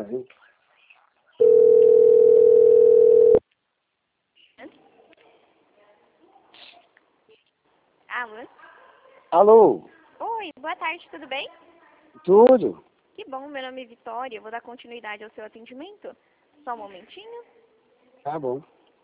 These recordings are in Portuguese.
viu? Alô? Alô? Oi, boa tarde, tudo bem? Tudo? Que bom, meu nome é Vitória, eu vou dar continuidade ao seu atendimento. Só um momentinho. Tá bom.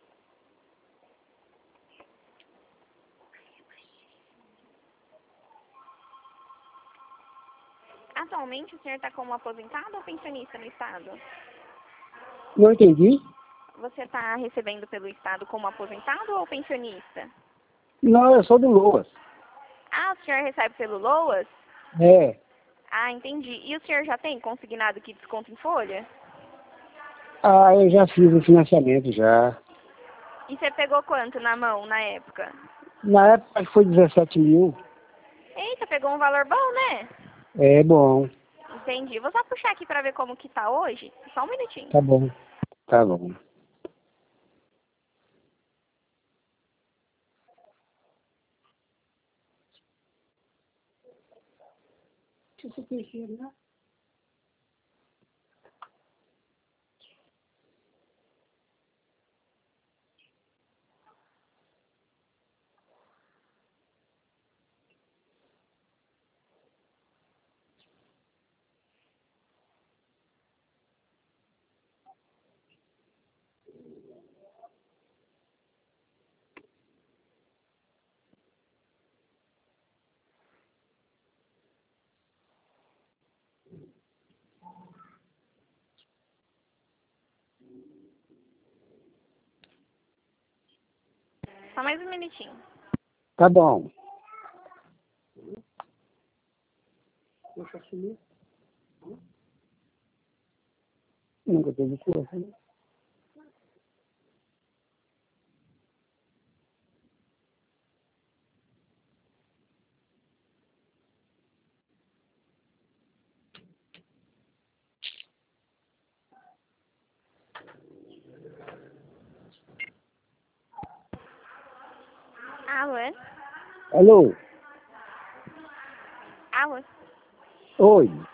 Atualmente, o senhor está como aposentado ou pensionista no Estado? Não entendi? Você está recebendo pelo Estado como aposentado ou pensionista? Não, eu sou do Loas. Ah, o senhor recebe pelo LOAS? É. Ah, entendi. E o senhor já tem consignado que desconto em folha? Ah, eu já fiz o financiamento já. E você pegou quanto na mão na época? Na época acho que foi 17 mil. Eita, pegou um valor bom, né? É bom. Entendi. Vou só puxar aqui para ver como que tá hoje. Só um minutinho. Tá bom. Tá bom. Só mais um minutinho. Tá bom. Nunca teve coisa, né? Alô? Alô? Alô? Oi.